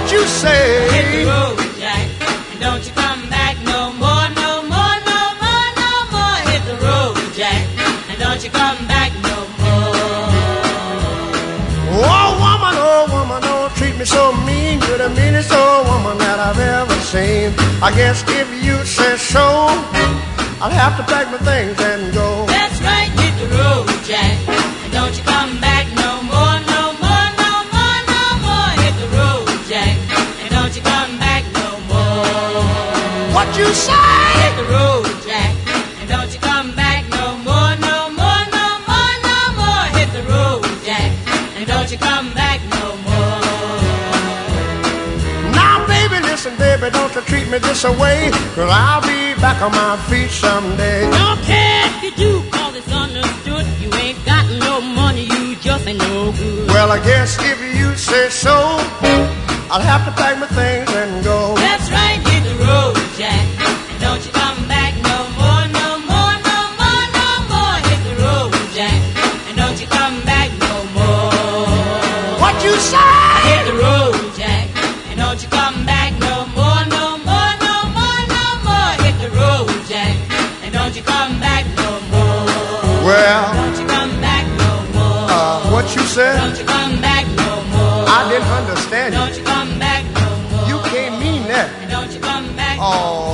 What you say? Hit the road, Jack, and don't you come back no more, no more, no more, no more. Hit the road, Jack, and don't you come back no more. Oh woman, don't treat me so mean. You're the meanest old woman that I've ever seen. I guess if you say so, I'll have to pack my things and go. That's right, hit the road, Jack, and don't you come back no more, no more, no more, no more. Hit the road, Jack, and don't you come back no more. What you say? Hit the road, Jack, and don't you come back no more, no more, no more, no more. Hit the road, Jack, and don't you come back no more. Now baby, listen baby, don't you treat me this away, 'cause I'll be back on my feet someday. Don't care if you do, 'cause it's understood. You ain't got no money, you just ain't no good. Well, I guess if you say so, I'll have to pack my things and go. That's right, hit the road, Jack, and don't you come back no more, no more, no more, no more. Hit the road, Jack, and don't you come back no more. What you say? Hit the road, Jack, and don't you come back no more, no more, no more, no more. Hit the road, Jack, and don't you come back no more. Well, Don't you come back no more. what you said? Don't you come back no more. I didn't understand you. Don't you come back no more. You can't mean that. Don't you come back no Oh,